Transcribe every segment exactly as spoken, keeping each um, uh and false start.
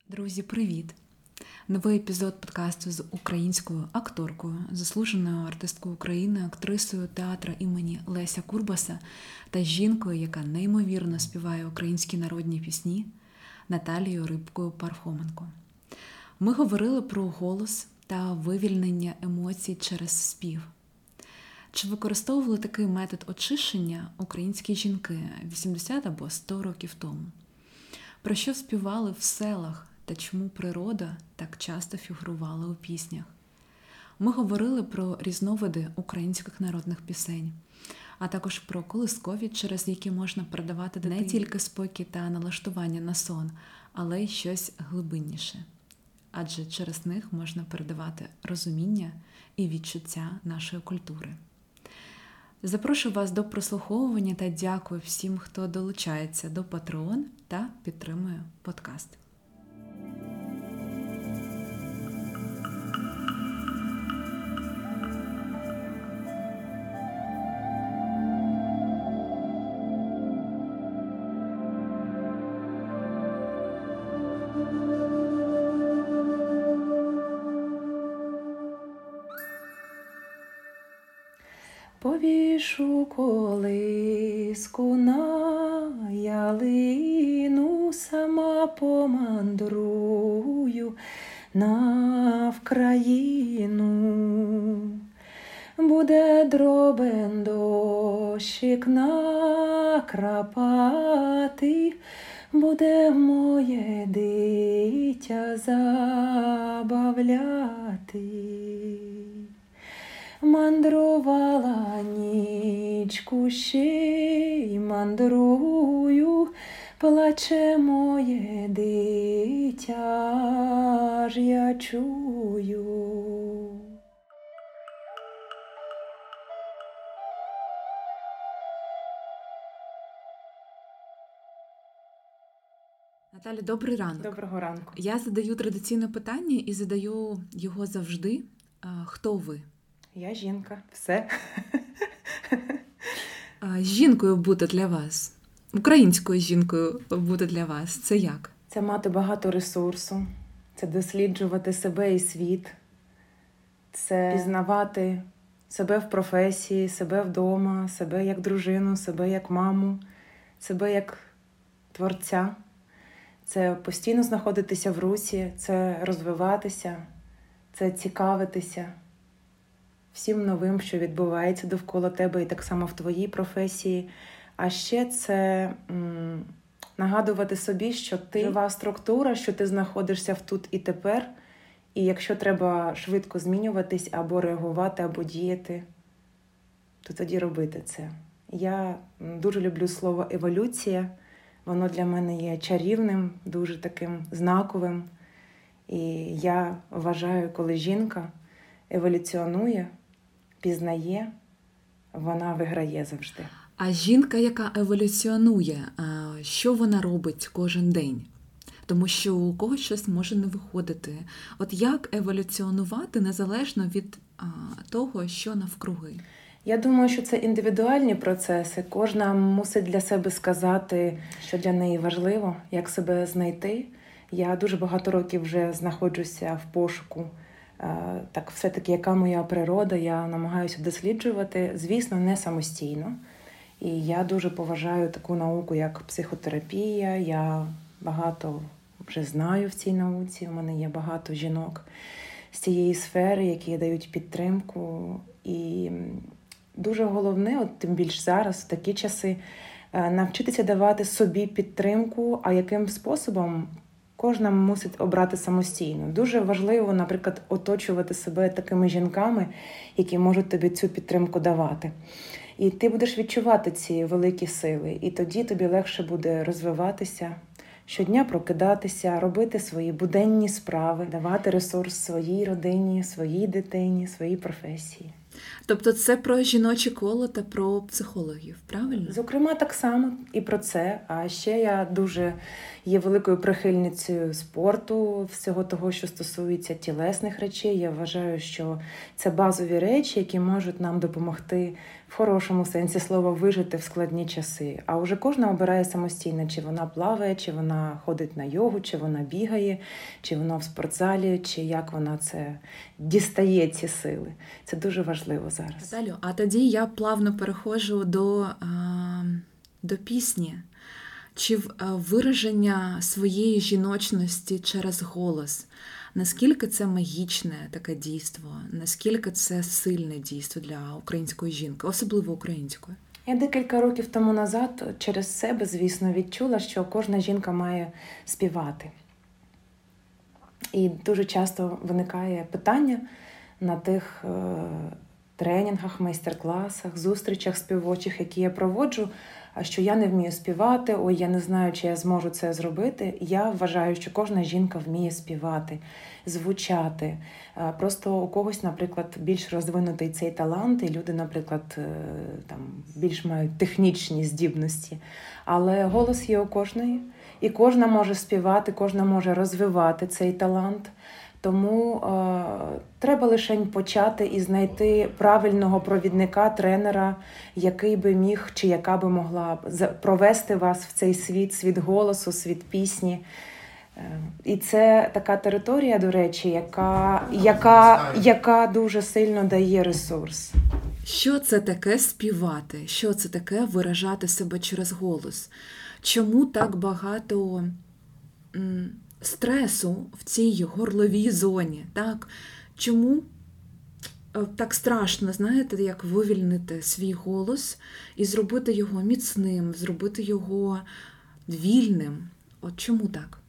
Друзі, привіт! Новий епізод подкасту з українською акторкою, заслуженою артисткою України, актрисою театру імені Леся Курбаса та жінкою, яка неймовірно співає українські народні пісні, Наталією Рибкою-Пархоменко. Ми говорили про голос та вивільнення емоцій через спів. Чи використовували такий метод очищення українські жінки вісімдесят або сто років тому? Про що співали в селах та чому природа так часто фігурувала у піснях? Ми говорили про різновиди українських народних пісень, а також про колискові, через які можна передавати не тільки спокій та налаштування на сон, але й щось глибинніше. Адже через них можна передавати розуміння і відчуття нашої культури. Запрошую вас до прослуховування та дякую всім, хто долучається до Patreon та підтримує подкаст. Повішу колиску на ялину, сама помандрую на Вкраїну. Буде дробен дощик накрапати, буде моє дитя забавляти. Мандрувала нічку, ще й мандрую, плаче моє дитя, ж я чую. Наталя, добрий ранок. Доброго ранку. Я задаю традиційне питання і задаю його завжди. Хто ви? Я жінка. Все. Жінкою бути для вас, українською жінкою бути для вас, це як? Це мати багато ресурсу, це досліджувати себе і світ, це пізнавати себе в професії, себе вдома, себе як дружину, себе як маму, себе як творця. Це постійно знаходитися в русі, це розвиватися, це цікавитися всім новим, що відбувається довкола тебе, і так само в твоїй професії. А ще це м, нагадувати собі, що ти жива структура, що ти знаходишся в тут і тепер, і якщо треба швидко змінюватись, або реагувати, або діяти, то тоді робити це. Я дуже люблю слово «еволюція». Воно для мене є чарівним, дуже таким знаковим. І я вважаю, коли жінка еволюціонує, пізнає, вона виграє завжди. А жінка, яка еволюціонує, що вона робить кожен день? Тому що у когось щось може не виходити. От як еволюціонувати незалежно від а, того, що навкруги? Я думаю, що це індивідуальні процеси. Кожна мусить для себе сказати, що для неї важливо, як себе знайти. Я дуже багато років вже знаходжуся в пошуку. Так, все-таки, яка моя природа, я намагаюся досліджувати, звісно, не самостійно. І я дуже поважаю таку науку, як психотерапія. Я багато вже знаю в цій науці. У мене є багато жінок з цієї сфери, які дають підтримку. І дуже головне, от тим більш зараз, в такі часи, навчитися давати собі підтримку, а яким способом кожна мусить обрати самостійно. Дуже важливо, наприклад, оточувати себе такими жінками, які можуть тобі цю підтримку давати. І ти будеш відчувати ці великі сили, і тоді тобі легше буде розвиватися, щодня прокидатися, робити свої буденні справи, давати ресурс своїй родині, своїй дитині, своїй професії. Тобто це про жіноче коло та про психологів, правильно? Зокрема, так само і про це. А ще я дуже є великою прихильницею спорту, всього того, що стосується тілесних речей. Я вважаю, що це базові речі, які можуть нам допомогти в хорошому сенсі слова вижити в складні часи. А вже кожна обирає самостійно, чи вона плаває, чи вона ходить на йогу, чи вона бігає, чи вона в спортзалі, чи як вона це дістає, ці сили. Це дуже важливо зараз. Наталю, а тоді я плавно переходжу до, а, до пісні. Чи вираження своєї жіночності через голос? Наскільки це магічне таке дійство? Наскільки це сильне дійство для української жінки, особливо української? Я декілька років тому назад через себе, звісно, відчула, що кожна жінка має співати. І дуже часто виникає питання на тих е, тренінгах, майстер-класах, зустрічах співочих, які я проводжу, що я не вмію співати, ой, я не знаю, чи я зможу це зробити. Я вважаю, що кожна жінка вміє співати, звучати. Просто у когось, наприклад, більш розвинутий цей талант, і люди, наприклад, там, більш мають технічні здібності. Але голос є у кожної, і кожна може співати, кожна може розвивати цей талант. Тому е, треба лише почати і знайти правильного провідника, тренера, який би міг чи яка би могла провести вас в цей світ, світ голосу, світ пісні. Е, і це така територія, до речі, яка, яка, яка дуже сильно дає ресурс. Що це таке співати? Що це таке виражати себе через голос? Чому так багато м- стресу в цій горловій зоні? Так? Чому так страшно, знаєте, як вивільнити свій голос і зробити його міцним, зробити його вільним? От чому так?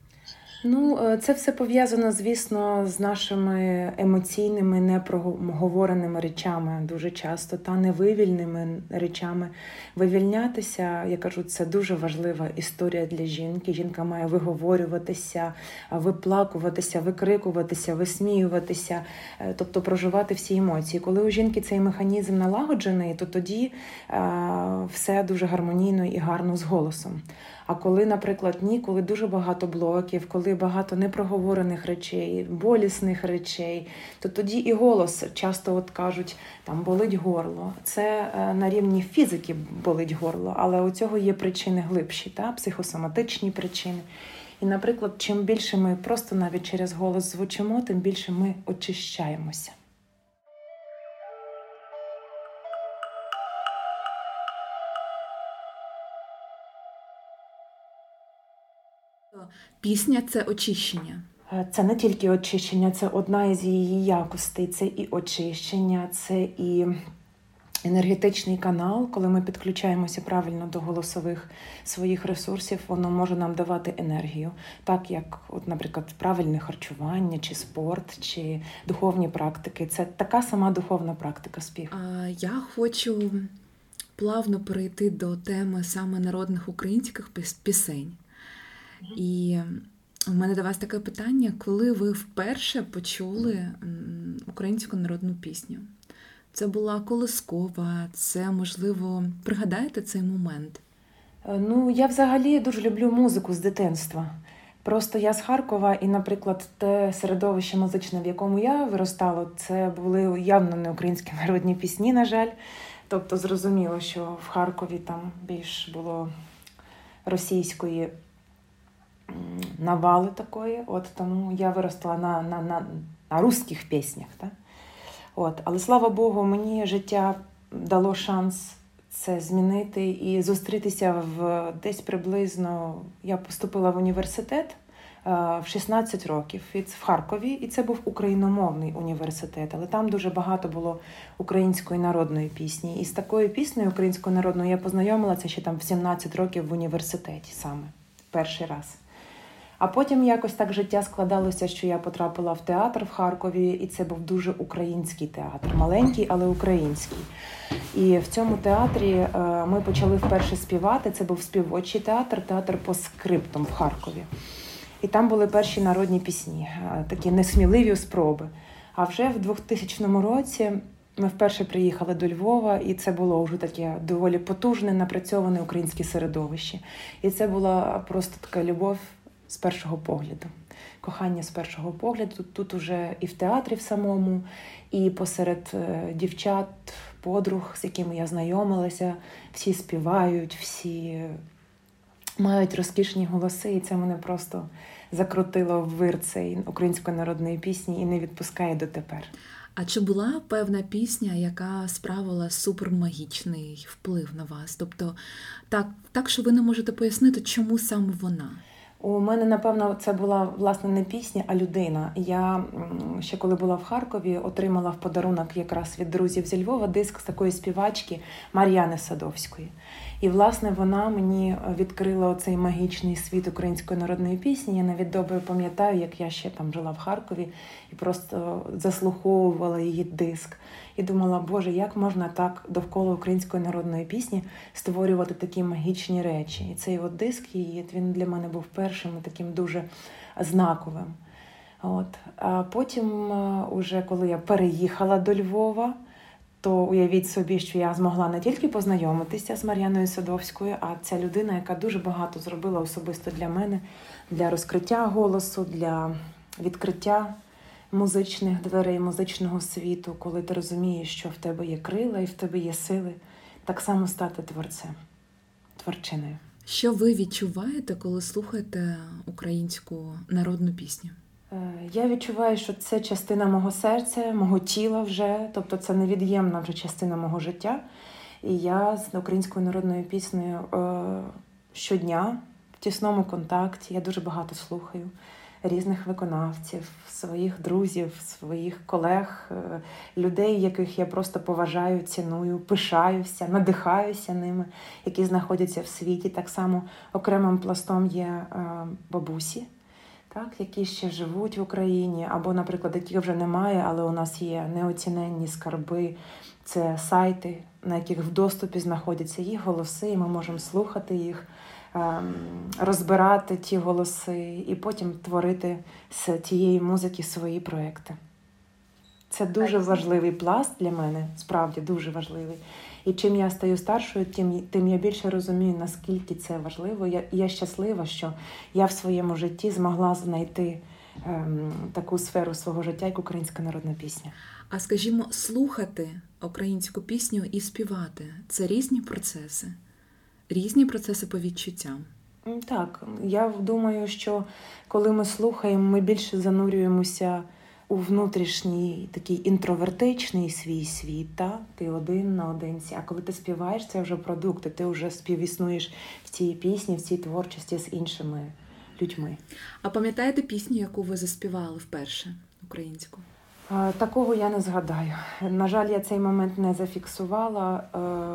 Ну, це все пов'язано, звісно, з нашими емоційними, непроговореними речами дуже часто, та невивільними речами. Вивільнятися, я кажу, це дуже важлива історія для жінки. Жінка має виговорюватися, виплакуватися, викрикуватися, висміюватися, тобто проживати всі емоції. Коли у жінки цей механізм налагоджений, то тоді а, все дуже гармонійно і гарно з голосом. А коли, наприклад, ні, коли дуже багато блоків, коли багато непроговорених речей, болісних речей, то тоді і голос часто от кажуть, там болить горло. Це на рівні фізики болить горло, але у цього є причини глибші, та? Психосоматичні причини. І, наприклад, чим більше ми просто навіть через голос звучимо, тим більше ми очищаємося. Пісня – це очищення. Це не тільки очищення, це одна із її якостей. Це і очищення, це і енергетичний канал. Коли ми підключаємося правильно до голосових своїх ресурсів, воно може нам давати енергію. Так як, от, наприклад, правильне харчування, чи спорт, чи духовні практики. Це така сама духовна практика спів. Я хочу плавно перейти до теми саме народних українських пісень. І в мене до вас таке питання, коли ви вперше почули українську народну пісню? Це була колискова, це, можливо, пригадаєте цей момент? Ну, я взагалі дуже люблю музику з дитинства. Просто я з Харкова і, наприклад, те середовище музичне, в якому я виростала, це були явно не українські народні пісні, на жаль. Тобто зрозуміло, що в Харкові там більш було російської навали такої, от тому я виросла на, на, на, на русських піснях. Так? От. Але, слава Богу, мені життя дало шанс це змінити і зустрітися в десь приблизно, я поступила в університет в шістнадцять років в Харкові, і це був україномовний університет, але там дуже багато було української народної пісні. І з такою піснею українською народною я познайомилася ще там в сімнадцять років в університеті саме, перший раз. А потім якось так життя складалося, що я потрапила в театр в Харкові, і це був дуже український театр. Маленький, але український. І в цьому театрі ми почали вперше співати. Це був співочий театр, театр по скриптам в Харкові. І там були перші народні пісні, такі несміливі спроби. А вже в двохтисячному році ми вперше приїхали до Львова, і це було вже таке доволі потужне, напрацьоване українське середовище. І це була просто така любов з першого погляду. Кохання з першого погляду. Тут, тут уже і в театрі в самому, і посеред е, дівчат, подруг, з якими я знайомилася, всі співають, всі мають розкішні голоси, і це мене просто закрутило в вир цієї української народної пісні і не відпускає дотепер. А чи була певна пісня, яка справила супермагічний вплив на вас? Тобто так, так, що ви не можете пояснити, чому саме вона? У мене, напевно, це була, власне, не пісня, а людина. Я ще коли була в Харкові, отримала в подарунок якраз від друзів зі Львова диск з такої співачки Мар'яни Садовської. І, власне, вона мені відкрила оцей магічний світ української народної пісні. Я навіть добре пам'ятаю, як я ще там жила в Харкові і просто заслуховувала її диск. І думала, Боже, як можна так довкола української народної пісні створювати такі магічні речі. І цей от диск її, він для мене був першим і таким дуже знаковим. От. А потім, уже коли я переїхала до Львова, то уявіть собі, що я змогла не тільки познайомитися з Мар'яною Садовською, а ця людина, яка дуже багато зробила особисто для мене, для розкриття голосу, для відкриття музичних дверей, музичного світу, коли ти розумієш, що в тебе є крила і в тебе є сили, так само стати творцем, творчиною. Що ви відчуваєте, коли слухаєте українську народну пісню? Я відчуваю, що це частина мого серця, мого тіла вже, тобто це невід'ємна вже частина мого життя. І я з українською народною піснею щодня в тісному контакті, я дуже багато слухаю різних виконавців, своїх друзів, своїх колег, людей, яких я просто поважаю, ціную, пишаюся, надихаюся ними, які знаходяться в світі. Так само окремим пластом є бабусі, так, які ще живуть в Україні, або, наприклад, яких вже немає, але у нас є неоціненні скарби. Це сайти, на яких в доступі знаходяться їх голоси, і ми можемо слухати їх, розбирати ті голоси і потім творити з тієї музики свої проекти. Це дуже важливий пласт для мене, справді дуже важливий. І чим я стаю старшою, тим, тим я більше розумію, наскільки це важливо. Я, я щаслива, що я в своєму житті змогла знайти ем, таку сферу свого життя, як українська народна пісня. А скажімо, слухати українську пісню і співати – це різні процеси? Різні процеси по відчуттям? Так, я думаю, що коли ми слухаємо, ми більше занурюємося у внутрішній такий інтровертичний свій світ, та? Ти один наодинці. А коли ти співаєш, це вже продукти, ти вже співіснуєш в цій пісні, в цій творчості з іншими людьми. А пам'ятаєте пісню, яку ви заспівали вперше українську? Такого я не згадаю. На жаль, я цей момент не зафіксувала.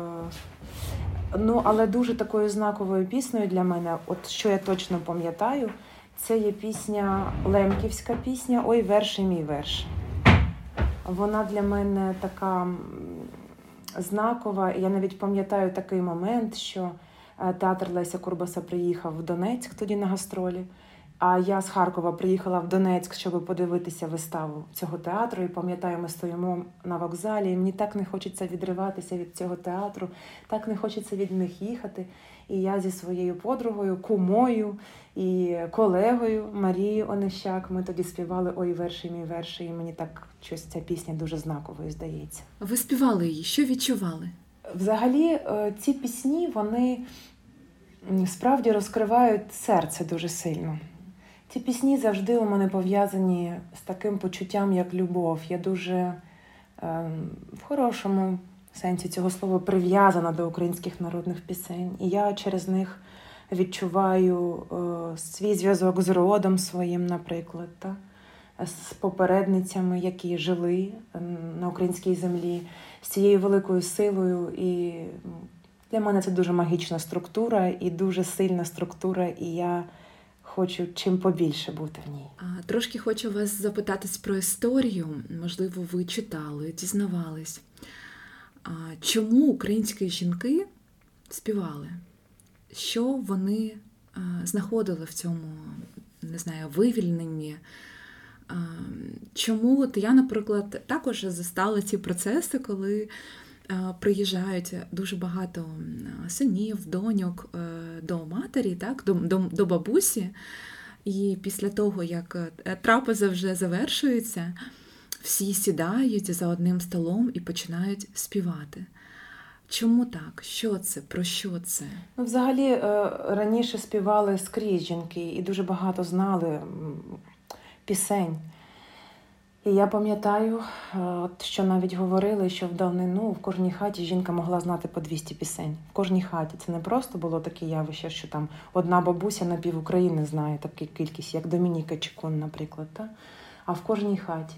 Ну, але дуже такою знаковою піснею для мене, от що я точно пам'ятаю, це є пісня, лемківська пісня «Ой, верше мій верш». Вона для мене така знакова. Я навіть пам'ятаю такий момент, що театр Леся Курбаса приїхав в Донецьк тоді на гастролі, а я з Харкова приїхала в Донецьк, щоб подивитися виставу цього театру. І пам'ятаю, ми стоїмо на вокзалі, і мені так не хочеться відриватися від цього театру, так не хочеться від них їхати. І я зі своєю подругою, кумою і колегою Марією Онищак, ми тоді співали «Ой, верші мій верші», і мені так щось ця пісня дуже знаковою здається. Ви співали її, що відчували? Взагалі, ці пісні, вони справді розкривають серце дуже сильно. Ці пісні завжди у мене пов'язані з таким почуттям, як любов. Я дуже е, в хорошому сенсі цього слова прив'язана до українських народних пісень. І я через них відчуваю е, свій зв'язок з родом своїм, наприклад, та? З попередницями, які жили на українській землі, з цією великою силою. І для мене це дуже магічна структура і дуже сильна структура, і я хочу чим побільше бути в ній. А, трошки хочу вас запитатись про історію. Можливо, ви читали, дізнавались. А, чому українські жінки співали? Що вони а, знаходили в цьому, не знаю, вивільненні? Чому от я, наприклад, також застала ці процеси, коли приїжджають дуже багато синів, доньок до матері, так, до, до, до бабусі, і після того, як трапеза вже завершується, всі сідають за одним столом і починають співати. Чому так? Що це? Про що це? Ну, взагалі, раніше співали скрізь жінки і дуже багато знали пісень. І я пам'ятаю, що навіть говорили, що в давнину в кожній хаті жінка могла знати по двісті пісень. В кожній хаті. Це не просто було таке явище, що там одна бабуся на пів України знає таку кількість, як Домініка Чекун, наприклад. Та? А в кожній хаті.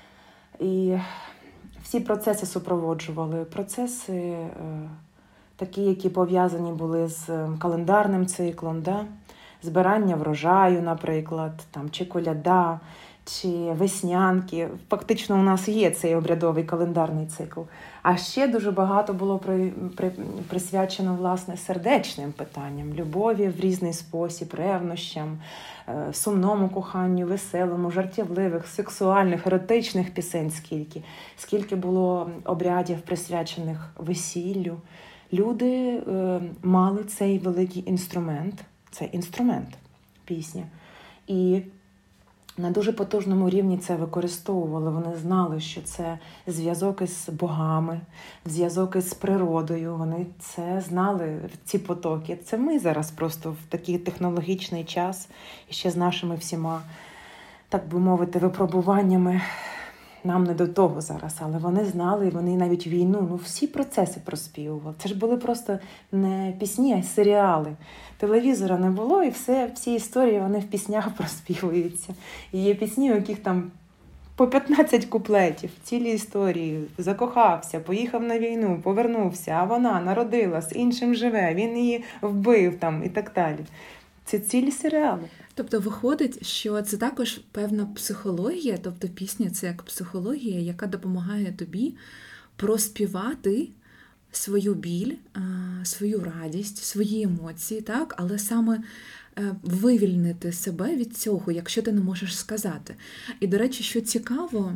І всі процеси супроводжували. Процеси е, такі, які пов'язані були з календарним циклом, да? Збирання врожаю, наприклад, там, чи коляда, чи веснянки. Фактично у нас є цей обрядовий календарний цикл. А ще дуже багато було при, при, присвячено, власне, сердечним питанням, любові в різний спосіб, ревнощам, е, сумному коханню, веселому, жартівливих, сексуальних, еротичних пісень скільки. Скільки було обрядів, присвячених весіллю. Люди е, мали цей великий інструмент, цей інструмент, пісня. І на дуже потужному рівні це використовували. Вони знали, що це зв'язок із богами, зв'язок із природою. Вони це знали, ці потоки. Це ми зараз просто в такий технологічний час, і ще з нашими всіма, так би мовити, випробуваннями. Нам не до того зараз, але вони знали, вони навіть війну, ну всі процеси проспівували. Це ж були просто не пісні, а серіали. Телевізора не було, і все, всі історії вони в піснях проспівуються. І є пісні, у яких там по п'ятнадцять куплетів, цілі історії. Закохався, поїхав на війну, повернувся, а вона народила, з іншим живе, він її вбив там і так далі. Це цілі серіали. Тобто виходить, що це також певна психологія, тобто пісня – це як психологія, яка допомагає тобі проспівати свою біль, свою радість, свої емоції, так? Але саме вивільнити себе від цього, якщо ти не можеш сказати. І, до речі, що цікаво,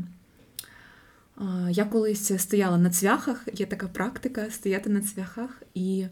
я колись стояла на цвяхах, є така практика стояти на цвяхах, і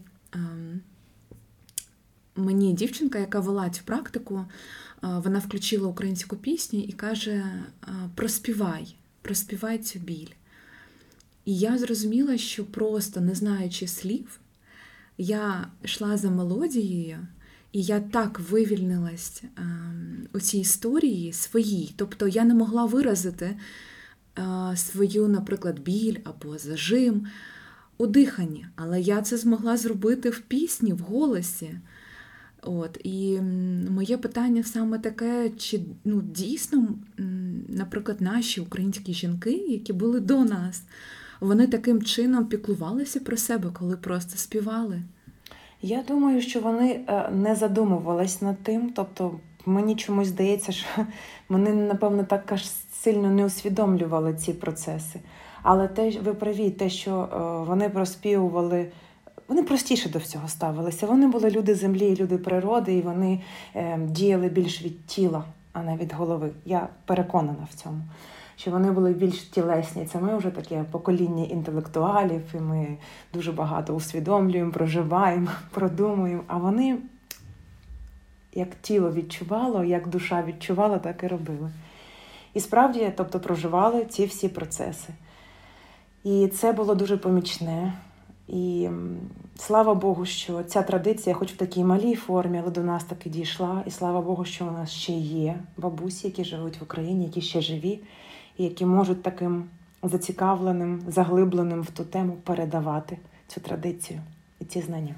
мені дівчинка, яка вела цю практику, вона включила українську пісню і каже: проспівай, проспівай цю біль. І я зрозуміла, що просто не знаючи слів, я йшла за мелодією, і я так вивільнилась у цій історії своїй. Тобто я не могла виразити свою, наприклад, біль або зажим у диханні, але я це змогла зробити в пісні, в голосі. От, і моє питання саме таке, чи ну, дійсно, наприклад, наші українські жінки, які були до нас, вони таким чином піклувалися про себе, коли просто співали? Я думаю, що вони не задумувались над тим, тобто мені чомусь здається, що вони, напевно, так аж сильно не усвідомлювали ці процеси. Але те, ви праві, те, що вони проспівували, вони простіше до всього ставилися. Вони були люди землі, люди природи, і вони е, діяли більш від тіла, а не від голови. Я переконана в цьому, що вони були більш тілесні. Це ми вже таке покоління інтелектуалів, і ми дуже багато усвідомлюємо, проживаємо, продумуємо. А вони, як тіло відчувало, як душа відчувала, так і робили. І справді, тобто, проживали ці всі процеси. І це було дуже помічне. І слава Богу, що ця традиція, хоч в такій малій формі, але до нас таки дійшла. І слава Богу, що у нас ще є бабусі, які живуть в Україні, які ще живі, і які можуть таким зацікавленим, заглибленим в ту тему передавати цю традицію і ці знання.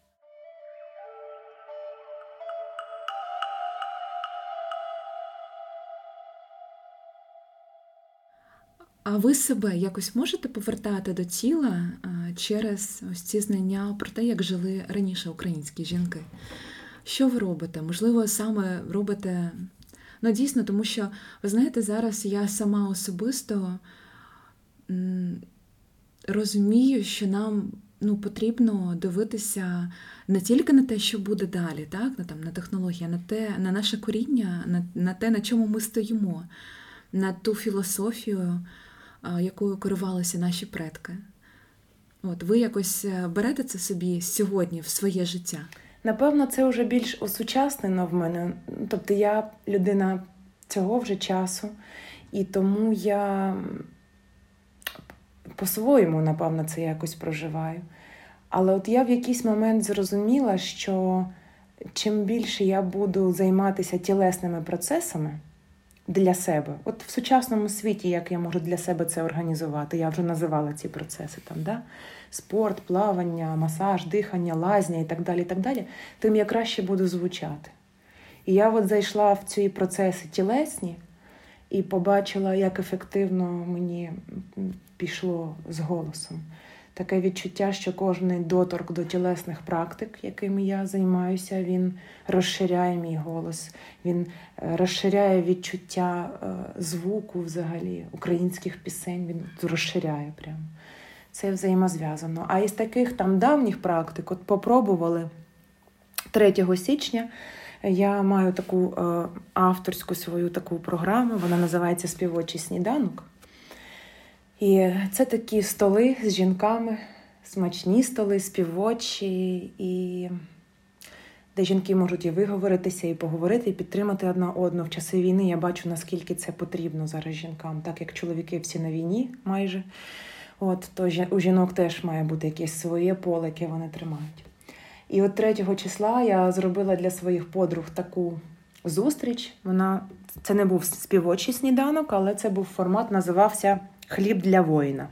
А ви себе якось можете повертати до тіла через ось ці знання про те, як жили раніше українські жінки? Що ви робите? Можливо, саме робите, ну дійсно, тому що, ви знаєте, зараз я сама особисто розумію, що нам ну, потрібно дивитися не тільки на те, що буде далі, так? на, там, на технології, а на, те, на наше коріння, на, на те, на чому ми стоїмо. на ту філософію, якою керувалися наші предки. От, ви якось берете це собі сьогодні в своє життя? Напевно, це вже більш осучаснено в мене. Тобто я людина цього вже часу, і тому я по-своєму, напевно, це якось проживаю. Але от я в якийсь момент зрозуміла, що чим більше я буду займатися тілесними процесами для себе, от в сучасному світі, як я можу для себе це організувати, я вже називала ці процеси, там, да? Спорт, плавання, масаж, дихання, лазня і так далі, і так далі, тим я краще буду звучати. І я от зайшла в ці процеси тілесні і побачила, як ефективно мені пішло з голосом. Таке відчуття, що кожен доторк до тілесних практик, якими я займаюся, він розширяє мій голос, він розширяє відчуття звуку взагалі, українських пісень, він розширяє прямо. Це взаємозв'язано. А із таких там давніх практик, от попробували третього січня, я маю таку е, авторську свою таку програму, вона називається «Співочий сніданок». І це такі столи з жінками, смачні столи, співочі, і де жінки можуть і виговоритися, і поговорити, і підтримати одна одну. В часи війни я бачу, наскільки це потрібно зараз жінкам, так як чоловіки всі на війні майже. От, то у жінок теж має бути якесь своє поле, яке вони тримають. І от третього числа я зробила для своїх подруг таку зустріч. Вона, це не був співочий сніданок, але це був формат, називався «Хліб для воїна».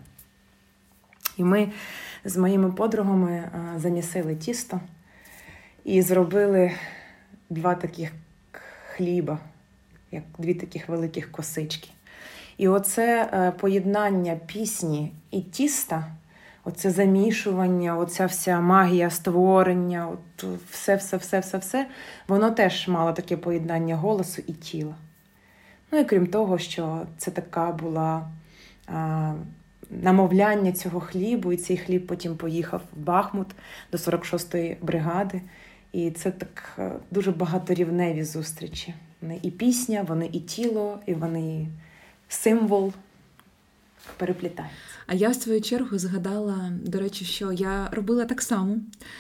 І ми з моїми подругами замісили тісто і зробили два таких хліба, як дві таких великих косички. І оце поєднання пісні і тіста, оце замішування, оця вся магія створення, от все-все-все-все-все, воно теж мало таке поєднання голосу і тіла. Ну і крім того, що це така була а, намовляння цього хлібу, і цей хліб потім поїхав в Бахмут до сорок шостої бригади. І це так дуже багаторівневі зустрічі. Вони і пісня, вони і тіло, і вони символ переплітаються. А я, в свою чергу, згадала, до речі, що я робила так само.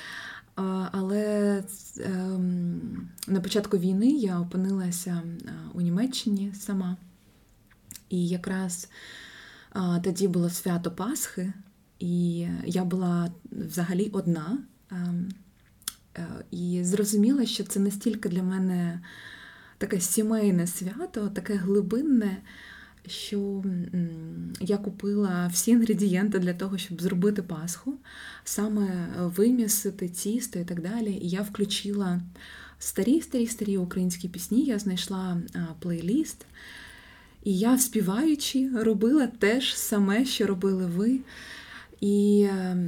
Але на початку війни я опинилася у Німеччині сама. І якраз тоді було свято Пасхи, і я була взагалі одна. І зрозуміла, що це настільки для мене таке сімейне свято, таке глибинне, що я купила всі інгредієнти для того, щоб зробити Пасху, саме вимісити тісто і так далі. І я включила старі-старі-старі українські пісні, я знайшла плейліст, і я, співаючи, робила те ж саме, що робили ви. І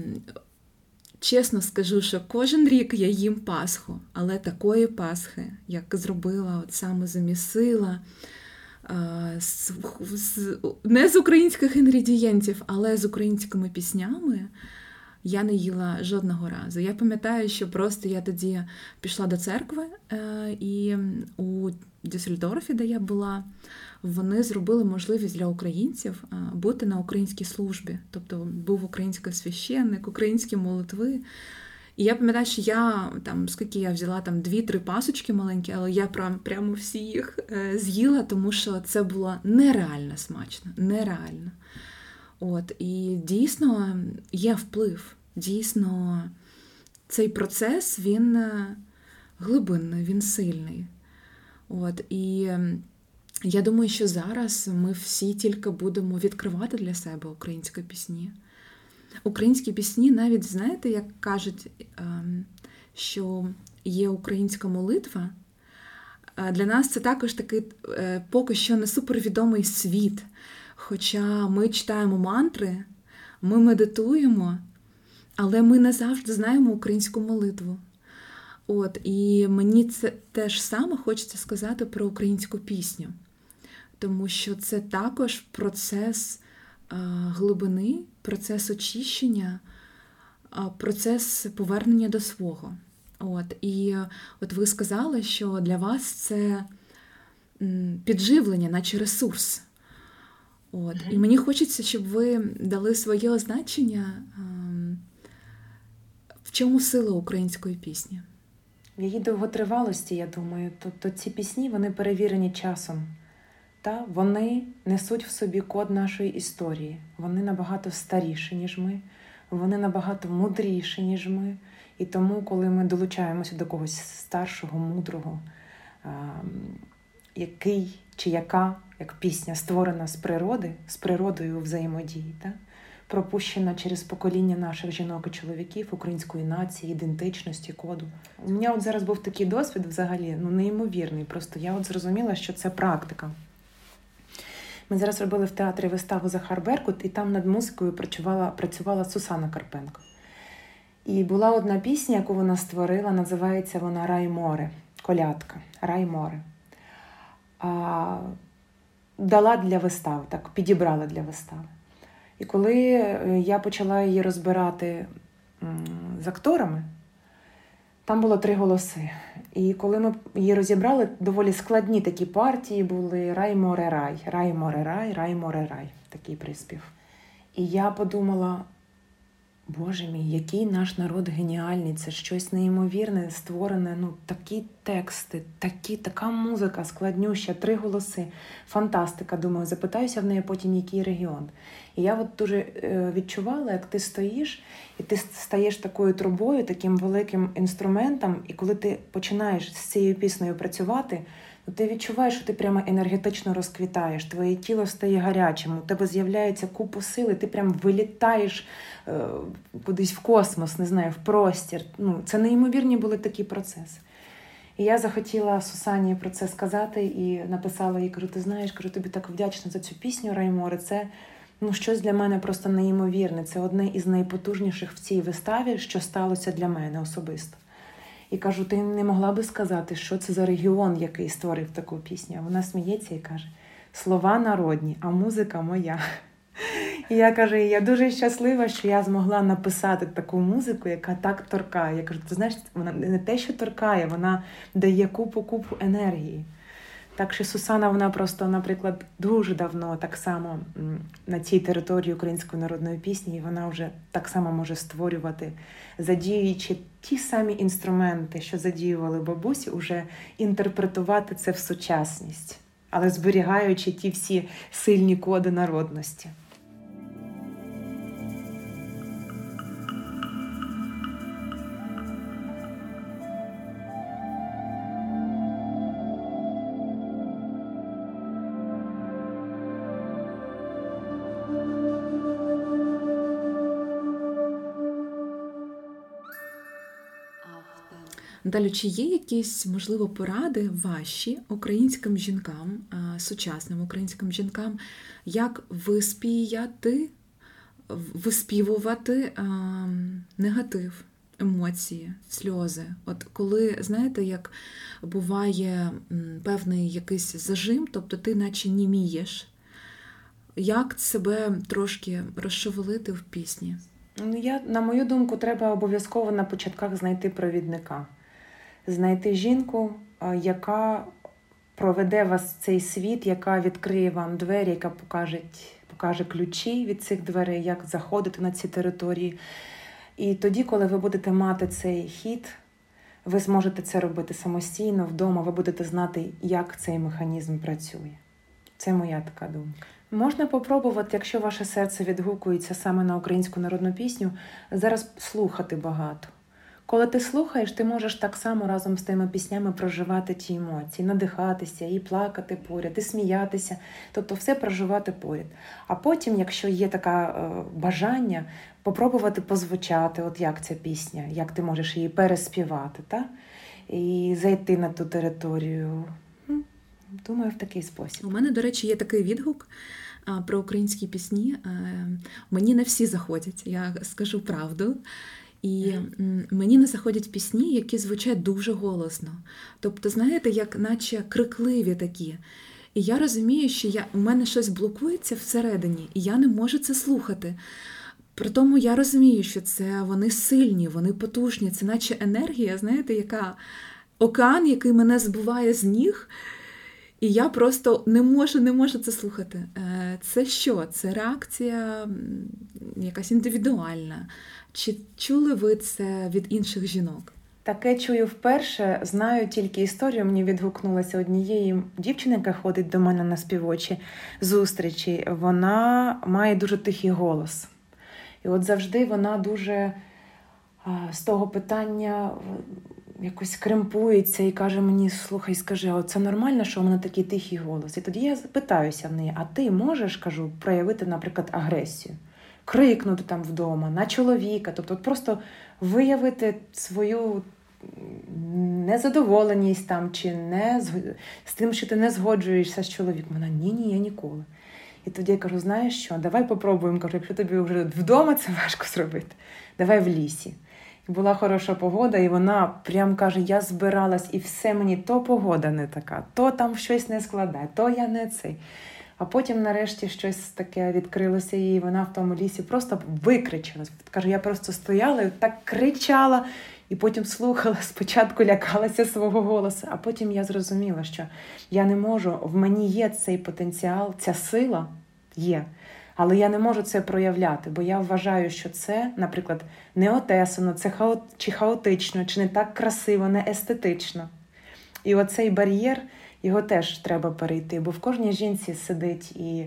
чесно скажу, що кожен рік я їм Пасху, але такої Пасхи, як зробила, от саме замісила, з, з, не з українських інгредієнтів, але з українськими піснями, я не їла жодного разу. Я пам'ятаю, що просто я тоді пішла до церкви, і у Дюссельдорфі, де я була, вони зробили можливість для українців бути на українській службі. Тобто був український священник, українські молитви. І я пам'ятаю, що я, там, скільки я взяла, там, дві-три пасочки маленькі, але я прям, прямо всі їх е, з'їла, тому що це було нереально смачно, нереально. От, і дійсно є вплив, дійсно цей процес, він глибинний, він сильний. От, і я думаю, що зараз ми всі тільки будемо відкривати для себе українські пісні. Українські пісні навіть, знаєте, як кажуть, що є українська молитва, для нас це також такий поки що не супервідомий світ. Хоча ми читаємо мантри, ми медитуємо, але ми не завжди знаємо українську молитву. От, і мені це теж саме хочеться сказати про українську пісню. Тому що це також процес глибини, процес очищення, процес повернення до свого. От. І от ви сказали, що для вас це підживлення, наче ресурс. От. Мгм. І мені хочеться, щоб ви дали своє означення, в чому сила української пісні. В її довготривалості, я думаю, тобто ці пісні, вони перевірені часом. Та вони несуть в собі код нашої історії. Вони набагато старіші, ніж ми, вони набагато мудріші, ніж ми. І тому, коли ми долучаємося до когось старшого, мудрого, який чи яка, як пісня, створена з природи, з природою у взаємодії, та? Пропущена через покоління наших жінок і чоловіків, української нації, ідентичності, коду. У мене от зараз був такий досвід взагалі, ну неймовірний. Просто я от зрозуміла, що це практика. Ми зараз робили в театрі виставу «Захар Беркут», і там над музикою працювала, працювала Сусанна Карпенко. І була одна пісня, яку вона створила, називається вона «Рай море», колядка, «Рай море». А, дала для вистави, так, підібрала для вистави. І коли я почала її розбирати з акторами, там було три голоси. І коли ми її розібрали, доволі складні такі партії були «Рай, море, рай», «Рай, море, рай», «Рай, море, рай», такий приспів. І я подумала, Боже мій, який наш народ геніальний, це щось неймовірне, створене, ну, такі тексти, такі, така музика складнюща, три голоси, фантастика, думаю, запитаюся в неї потім, який регіон. І я от дуже відчувала, як ти стоїш, і ти стаєш такою трубою, таким великим інструментом, і коли ти починаєш з цією піснею працювати, то ти відчуваєш, що ти прямо енергетично розквітаєш, твоє тіло стає гарячим, у тебе з'являється купу сили, ти прямо вилітаєш е, кудись в космос, не знаю, в простір. Ну, це неймовірні були такі процеси. І я захотіла Сусані про це сказати і написала їй, кажу, ти знаєш, кажу, тобі так вдячна за цю пісню «Рай море». Це ну, щось для мене просто неймовірне. Це одне із найпотужніших в цій виставі, що сталося для мене особисто. І кажу, ти не могла би сказати, що це за регіон, який створив таку пісню? А вона сміється і каже, слова народні, а музика моя. І я кажу, я дуже щаслива, що я змогла написати таку музику, яка так торкає. Я кажу, ти знаєш, вона не те, що торкає, вона дає купу-купу енергії. Так що Сусана, вона просто, наприклад, дуже давно так само на цій території української народної пісні, і вона вже так само може створювати, задіюючи ті самі інструменти, що задіювали бабусі, уже інтерпретувати це в сучасність, але зберігаючи ті всі сильні коди народності. Наталю, чи є якісь, можливо, поради ваші українським жінкам, сучасним українським жінкам, як виспіяти, виспівувати негатив, емоції, сльози? От коли, знаєте, як буває певний якийсь зажим, тобто ти наче німієш, як себе трошки розшевелити в пісні? Я, на мою думку, треба обов'язково на початках знайти провідника. Знайти жінку, яка проведе вас в цей світ, яка відкриє вам двері, яка покаже, покаже ключі від цих дверей, як заходити на ці території. І тоді, коли ви будете мати цей хід, ви зможете це робити самостійно, вдома, ви будете знати, як цей механізм працює. Це моя така думка. Можна попробувати, якщо ваше серце відгукується саме на українську народну пісню, зараз слухати багато. Коли ти слухаєш, ти можеш так само разом з тими піснями проживати ті емоції, надихатися, і плакати поряд, і сміятися, тобто все проживати поряд. А потім, якщо є таке е, бажання, попробувати позвучати, от як ця пісня, як ти можеш її переспівати, та? І зайти на ту територію. Думаю, в такий спосіб. У мене, до речі, є такий відгук а, про українські пісні. А, мені не всі заходять, я скажу правду. І mm. мені не заходять пісні, які звучать дуже голосно. Тобто, знаєте, як наче крикливі такі. І я розумію, що я, у мене щось блокується всередині, і я не можу це слухати. При тому я розумію, що це вони сильні, вони потужні. Це наче енергія, знаєте, яка океан, який мене збиває з ніг. І я просто не можу, не можу це слухати. це що? Це реакція якась індивідуальна? Чи чули ви це від інших жінок? Таке чую вперше, знаю тільки історію, мені відгукнулася однієї дівчини, яка ходить до мене на співочі зустрічі. Вона має дуже тихий голос. І от завжди вона дуже з того питання якось кремпується і каже мені: слухай, скажи, а це нормально, що в мене такий тихий голос? І тоді я питаюся в неї: а ти можеш, кажу, проявити, наприклад, агресію? Крикнути там вдома на чоловіка, тобто от просто виявити свою незадоволеність там, чи не з тим, що ти не згоджуєшся з чоловіком. Вона: ні-ні, я ніколи. І тоді я кажу: знаєш що, давай попробуємо, кажу, якщо тобі вже вдома це важко зробити, давай в лісі. І була хороша погода, і вона прям каже: я збиралась, і все мені то погода не така, то там щось не складає, то я не цей. А потім нарешті щось таке відкрилося, і вона в тому лісі просто викричалась. Каже, я просто стояла і так кричала, і потім слухала, спочатку лякалася свого голосу, а потім я зрозуміла, що я не можу, в мені є цей потенціал, ця сила є, але я не можу це проявляти, бо я вважаю, що це, наприклад, не отесано, це хаот, чи хаотично, чи не так красиво, не естетично. І оцей бар'єр, його теж треба перейти, бо в кожній жінці сидить і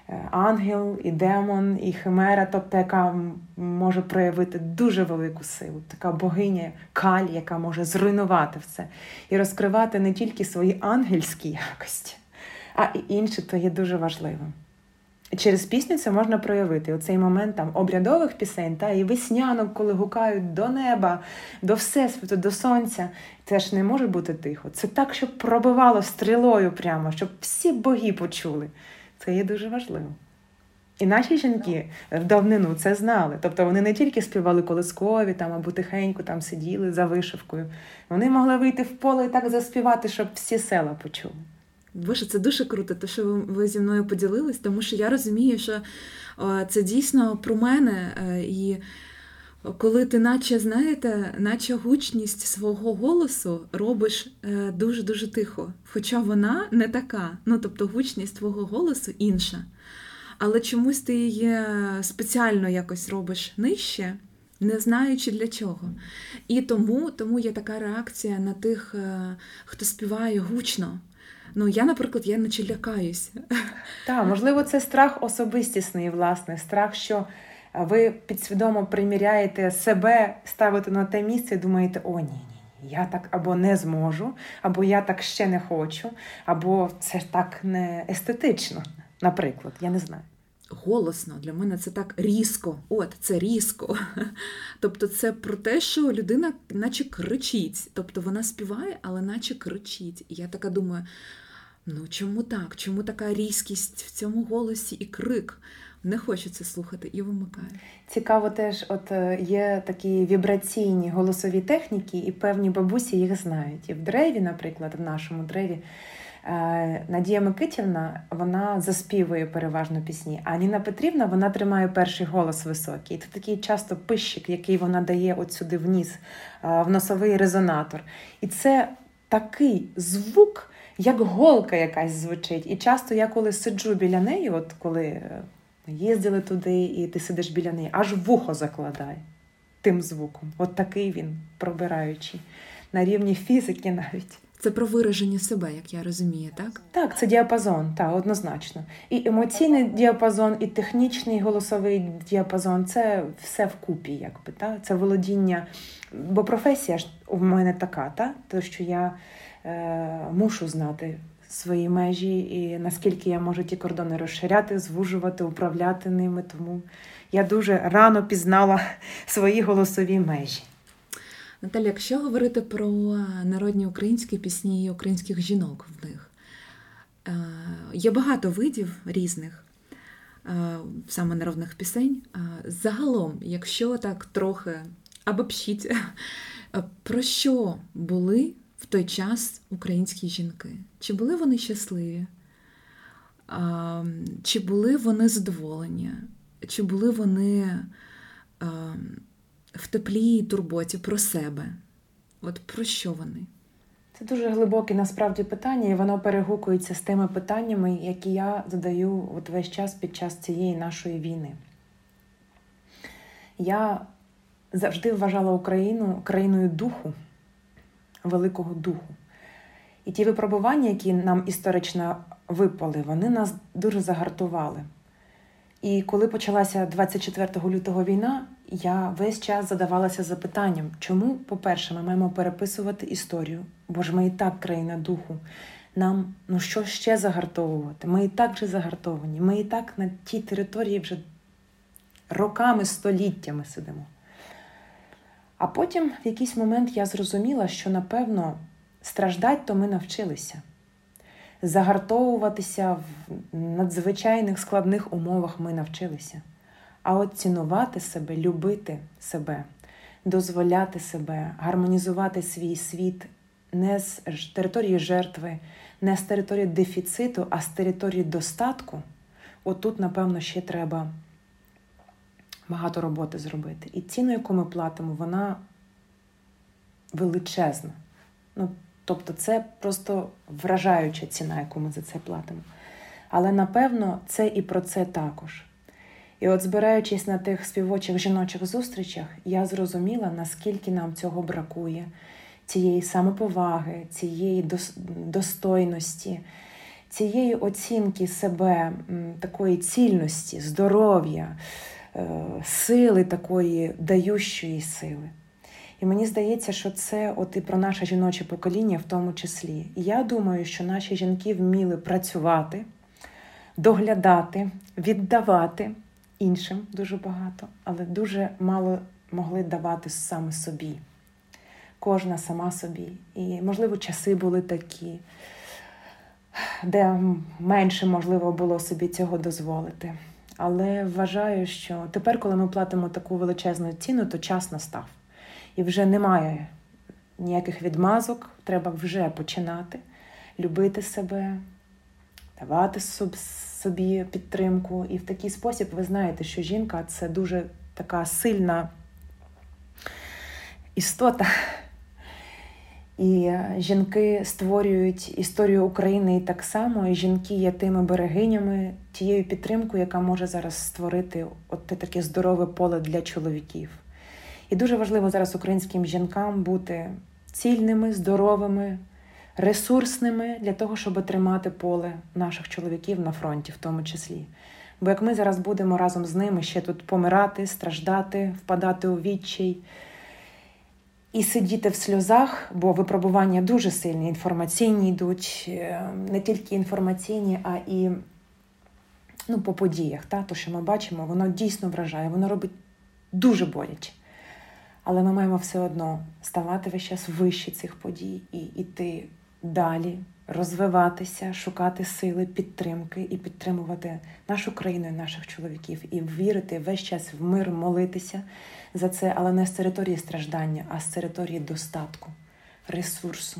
ангел, і демон, і химера, тобто яка може проявити дуже велику силу, така богиня Каль, яка може зруйнувати все і розкривати не тільки свої ангельські якості, а і інші, то є дуже важливим. Через пісню це можна проявити. Оцей момент там обрядових пісень, та і веснянок, коли гукають до неба, до всесвіту, до сонця, це ж не може бути тихо. Це так, щоб пробивало стрілою прямо, щоб всі боги почули. Це є дуже важливо. І наші жінки в давнину це знали. Тобто вони не тільки співали колискові там, або тихенько там сиділи за вишивкою. Вони могли вийти в поле і так заспівати, щоб всі села почули. Боже, це дуже круто, те, що ви зі мною поділились, тому що я розумію, що це дійсно про мене. І коли ти наче, знаєте, наче гучність свого голосу робиш дуже-дуже тихо. Хоча вона не така. Ну, тобто гучність твого голосу інша. Але чомусь ти її спеціально якось робиш нижче, не знаючи для чого. І тому, тому є така реакція на тих, хто співає гучно. Ну, я, наприклад, я наче лякаюсь. Так, можливо, це страх особистісний, власне, страх, що ви підсвідомо приміряєте себе, ставите на те місце і думаєте: о, ні, ні, я так або не зможу, або я так ще не хочу, або це так не естетично, наприклад, я не знаю. Голосно, для мене це так різко, от, це різко. Тобто це про те, що людина наче кричить, тобто вона співає, але наче кричить. І я така думаю, ну чому так? Чому така різкість в цьому голосі і крик? Не хочу це слухати і вимикаю. Цікаво теж, от є такі вібраційні голосові техніки, і певні бабусі їх знають. І в древі, наприклад, в нашому древі, Надія Микитівна, вона заспівує переважно пісні, а Ніна Петрівна, вона тримає перший голос високий. І це такий часто пищик, який вона дає от сюди вниз, в носовий резонатор. І це такий звук, як голка якась звучить. І часто я коли сиджу біля неї, от коли їздили туди і ти сидиш біля неї, аж вухо закладає тим звуком. От такий він пробираючий. На рівні фізики навіть. Це про вираження себе, як я розумію, так? Так, це діапазон, так, однозначно. І емоційний діапазон, і технічний голосовий діапазон – це все вкупі, якби, так? Це володіння. Бо професія ж у мене така, так? То, що я е, мушу знати свої межі і наскільки я можу ті кордони розширяти, звужувати, управляти ними. Тому я дуже рано пізнала свої голосові межі. Наталя, якщо говорити про народні українські пісні і українських жінок в них, є багато видів різних саме народних пісень. Загалом, якщо так трохи обобщити, про що були в той час українські жінки? Чи були вони щасливі? Чи були вони задоволені? Чи були вони в теплій турботі про себе? От про що вони? Це дуже глибоке насправді питання, і воно перегукується з тими питаннями, які я задаю от весь час під час цієї нашої війни. Я завжди вважала Україну країною духу, великого духу. І ті випробування, які нам історично випали, вони нас дуже загартували. І коли почалася двадцять четвертого лютого війна, я весь час задавалася запитанням, чому, по-перше, ми маємо переписувати історію, бо ж ми і так країна духу. Нам, ну що ще загартовувати? Ми і так вже загартовані, ми і так на тій території вже роками, століттями сидимо. А потім в якийсь момент я зрозуміла, що, напевно, страждать то ми навчилися. Загартовуватися в надзвичайних складних умовах ми навчилися. А от цінувати себе, любити себе, дозволяти себе, гармонізувати свій світ не з території жертви, не з території дефіциту, а з території достатку, отут, напевно, ще треба багато роботи зробити. І ціну, яку ми платимо, вона величезна. Ну, тобто це просто вражаюча ціна, яку ми за це платимо. Але, напевно, це і про це також. І от збираючись на тих співочих жіночих зустрічах, я зрозуміла, наскільки нам цього бракує. Цієї самоповаги, цієї достойності, цієї оцінки себе, такої цільності, здоров'я, сили такої даючої сили. І мені здається, що це от і про наше жіноче покоління в тому числі. І я думаю, що наші жінки вміли працювати, доглядати, віддавати іншим дуже багато, але дуже мало могли давати саме собі. Кожна сама собі. І, можливо, часи були такі, де менше, можливо, було собі цього дозволити. Але вважаю, що тепер, коли ми платимо таку величезну ціну, то час настав. І вже немає ніяких відмазок, треба вже починати любити себе, давати собі підтримку. І в такий спосіб ви знаєте, що жінка – це дуже така сильна істота. І жінки створюють історію України і так само, і жінки є тими берегинями, тією підтримкою, яка може зараз створити от таке здорове поле для чоловіків. І дуже важливо зараз українським жінкам бути цільними, здоровими, ресурсними для того, щоб тримати поле наших чоловіків на фронті в тому числі. Бо як ми зараз будемо разом з ними ще тут помирати, страждати, впадати у відчай, і сидіти в сльозах, бо випробування дуже сильні, інформаційні йдуть, не тільки інформаційні, а і ну, по подіях. Та? То, що ми бачимо, воно дійсно вражає, воно робить дуже боляче. Але ми маємо все одно ставати весь час вище цих подій і йти далі, розвиватися, шукати сили, підтримки і підтримувати нашу країну і наших чоловіків. І вірити весь час в мир, молитися за це, але не з території страждання, а з території достатку, ресурсу.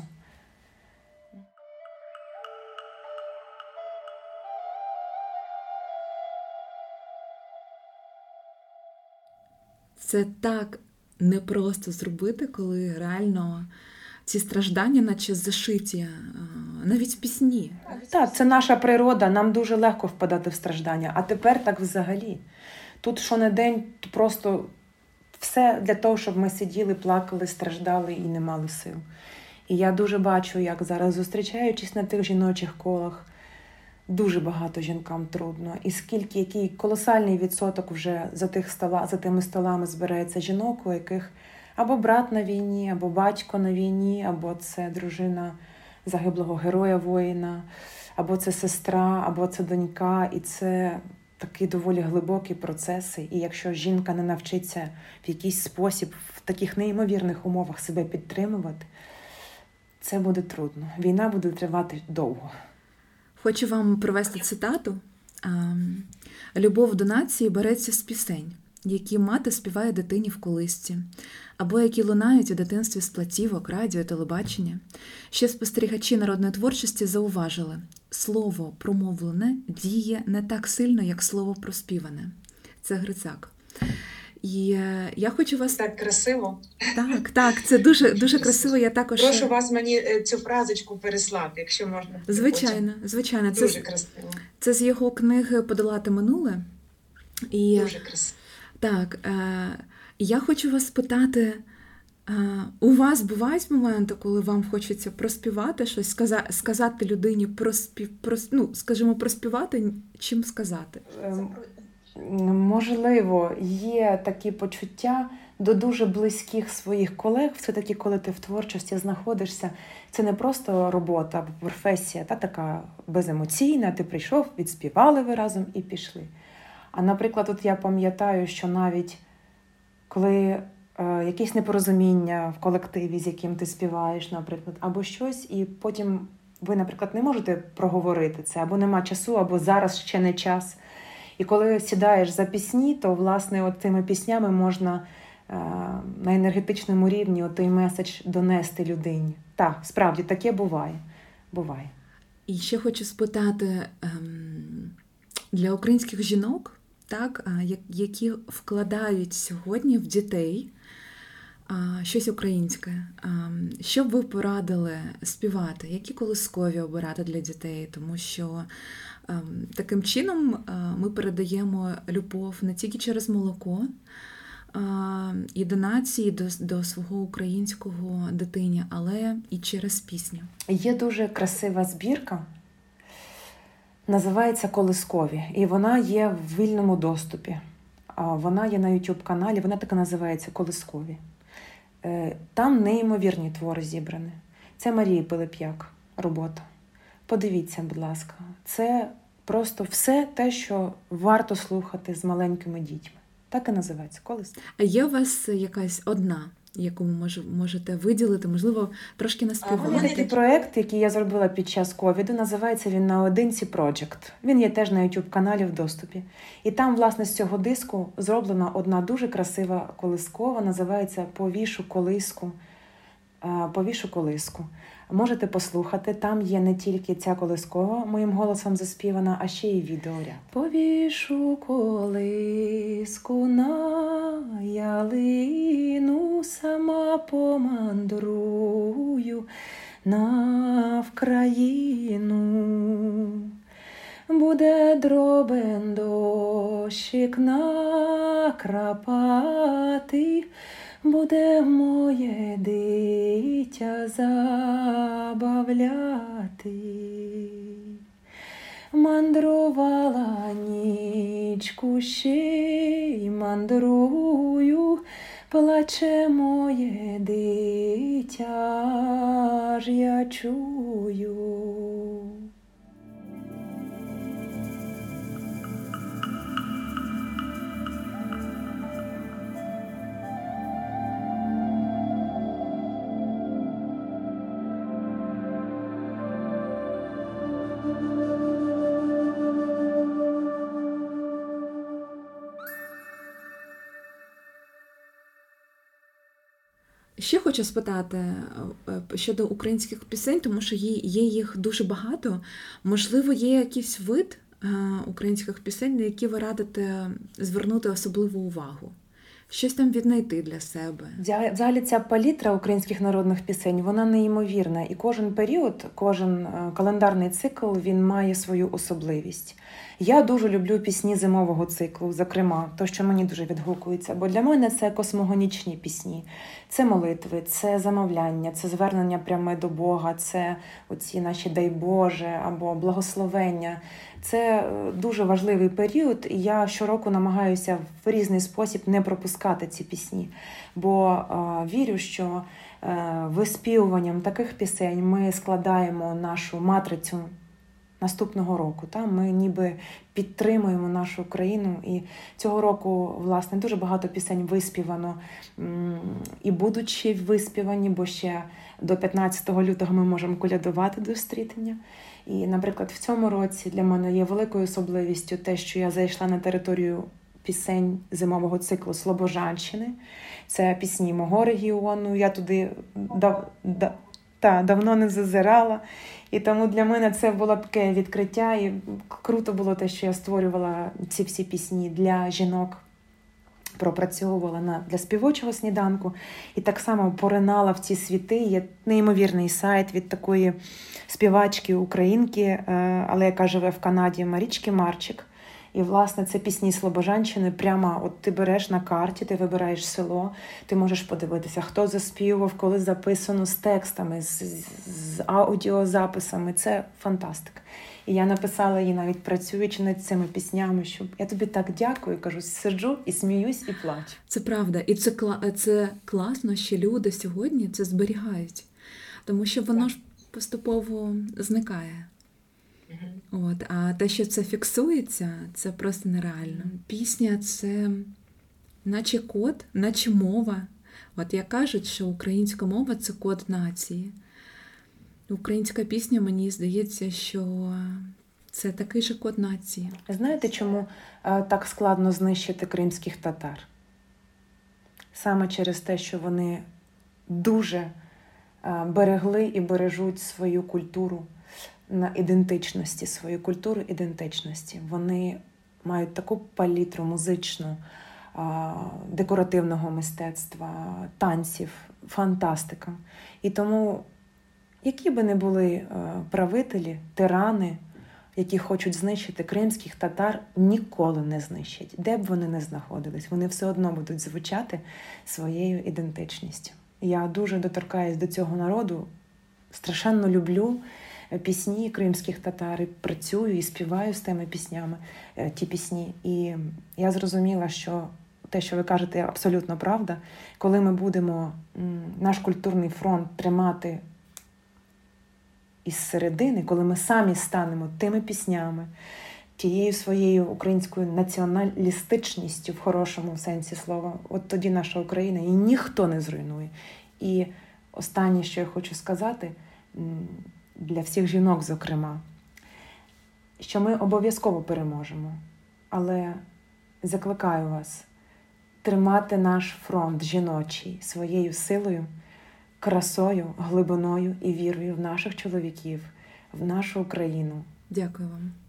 Це так непросто зробити, коли реально ці страждання наче зашиті, навіть в пісні. Так, це наша природа, нам дуже легко впадати в страждання, а тепер так взагалі. Тут щонедень просто все для того, щоб ми сиділи, плакали, страждали і не мали сил. І я дуже бачу, як зараз, зустрічаючись на тих жіночих колах, дуже багато жінкам трудно. І скільки, який колосальний відсоток вже за, тих стола, за тими столами збирається жінок, у яких або брат на війні, або батько на війні, або це дружина загиблого героя-воїна, або це сестра, або це донька. І це такі доволі глибокі процеси. І якщо жінка не навчиться в якийсь спосіб в таких неймовірних умовах себе підтримувати, це буде трудно. Війна буде тривати довго. Хочу вам привести цитату. «Любов до нації береться з пісень, які мати співає дитині в колисці, або які лунають у дитинстві з платівок, радіо, телебачення». Ще спостерігачі народної творчості зауважили, слово промовлене діє не так сильно, як слово проспіване. Це Грицак. І е, я хочу вас... Так красиво. Так, так, це дуже, дуже красиво. Я також... Прошу вас мені е, цю фразочку переслати, якщо можна. Звичайно, звичайно. Це, Дуже красиво. це з його книги «Подолати минуле». І, Дуже красиво. так, е, я хочу вас спитати, е, у вас бувають моменти, коли вам хочеться проспівати щось, сказа, сказати людині, проспів, прос, ну, скажімо, проспівати, чим сказати? Ем, Можливо, є такі почуття до дуже близьких своїх колег. Все-таки, коли ти в творчості знаходишся, це не просто робота або професія, та така беземоційна, ти прийшов, відспівали ви разом і пішли. А, наприклад, от я пам'ятаю, що навіть коли е, якесь непорозуміння в колективі, з яким ти співаєш, наприклад, або щось, і потім ви, наприклад, не можете проговорити це, або нема часу, або зараз ще не час. І коли сідаєш за пісні, то, власне, от цими піснями можна е, на енергетичному рівні от той меседж донести людині. Так, справді, таке буває. Буває. І ще хочу спитати, ем, для українських жінок, так, а, я- які вкладають сьогодні в дітей а, щось українське, а, що б ви порадили співати? Які колискові обирати для дітей? Тому що ем, таким чином а, ми передаємо любов не тільки через молоко, а, і до нації, до, до свого українського дитині, але і через пісню. Є дуже красива збірка, називається «Колискові», і вона є в вільному доступі. А Вона є на YouTube-каналі, вона така називається «Колискові». Е, Там неймовірні твори зібрані. Це Марії Пилип'як робота. Подивіться, будь ласка. Це просто все те, що варто слухати з маленькими дітьми. Так і називається «Колискові». А є у вас якась одна, яку ви мож- можете виділити, можливо, трошки Є наспівати? такий проєкт, який я зробила під час ковіду, називається він «Наодинці Project». Він є теж на YouTube-каналі в доступі. І там, власне, з цього диску зроблена одна дуже красива колискова, називається «Повішу колиску». Е, «Повішу колиску». Можете послухати, там є не тільки ця колискова моїм голосом заспівана, а ще й відеоряд. Повішу колиску на ялину, сама помандрую на Вкраїну. Буде дробен дощик накрапати, буде моє дитя забавляти. Мандрувала нічку, ще й мандрую, плаче моє дитя, ж я чую. Ще хочу спитати е, щодо українських пісень, тому що є, є їх дуже багато. Можливо, є якийсь вид е, українських пісень, на які ви радите звернути особливу увагу? Щось там віднайти для себе? Взя- Взагалі ця палітра українських народних пісень, вона неймовірна. І кожен період, кожен е, календарний цикл, він має свою особливість. Я дуже люблю пісні зимового циклу, зокрема, то, що мені дуже відгукується. Бо для мене це космогонічні пісні. Це молитви, це замовляння, це звернення пряме до Бога, це оці наші «дай Боже» або благословення. Це е, дуже важливий період, і я щороку намагаюся в різний спосіб не пропускати ці пісні. Бо е, вірю, що е, виспівуванням таких пісень ми складаємо нашу матрицю наступного року. Та? Ми ніби підтримуємо нашу країну. І цього року, власне, дуже багато пісень виспівано м, і будуть ще виспівані, бо ще до п'ятнадцятого лютого ми можемо колядувати до стрітення. І, наприклад, в цьому році для мене є великою особливістю те, що я зайшла на територію пісень зимового циклу Слобожанщини. Це пісні мого регіону. Я туди дав, да, та, давно не зазирала. І тому для мене це було таке відкриття. І круто було те, що я створювала ці всі пісні для жінок пропрацьовувала на, для співочого сніданку. І так само поринала в ці світи. Є неймовірний сайт від такої співачки, українки, але яка живе в Канаді, Марічки Марчик. І, власне, це пісні Слобожанщини. Прямо от ти береш на карті, ти вибираєш село, ти можеш подивитися, хто заспівував, коли записано, з текстами, з, з аудіозаписами. Це фантастика. І я написала їй, навіть працюючи над цими піснями, що я тобі так дякую, кажу, сиджу і сміюсь, і плачу. Це правда. І це, це класно, що люди сьогодні це зберігають. Тому що воно ж поступово зникає. От, а те, що це фіксується, це просто нереально. Пісня – це наче код, наче мова. От як кажуть, що українська мова – це код нації. Українська пісня, мені здається, що це такий же код нації. Знаєте, чому е, так складно знищити кримських татар? Саме через те, що вони дуже е, берегли і бережуть свою культуру, на ідентичності, свою культуру ідентичності. Вони мають таку палітру музичну, декоративного мистецтва, танців, фантастика. І тому, які би не були правителі, тирани, які хочуть знищити кримських татар, ніколи не знищать. Де б вони не знаходились, вони все одно будуть звучати своєю ідентичністю. Я дуже доторкаюсь до цього народу, страшенно люблю пісні кримських татар, і працюю і співаю з тими піснями, ті пісні. І я зрозуміла, що те, що ви кажете, абсолютно правда. Коли ми будемо наш культурний фронт тримати із середини, коли ми самі станемо тими піснями, тією своєю українською націоналістичністю в хорошому сенсі слова, от тоді наша Україна її ніхто не зруйнує. І останнє, що я хочу сказати, для всіх жінок, зокрема, що ми обов'язково переможемо. Але закликаю вас тримати наш фронт жіночий своєю силою, красою, глибиною і вірою в наших чоловіків, в нашу Україну. Дякую вам.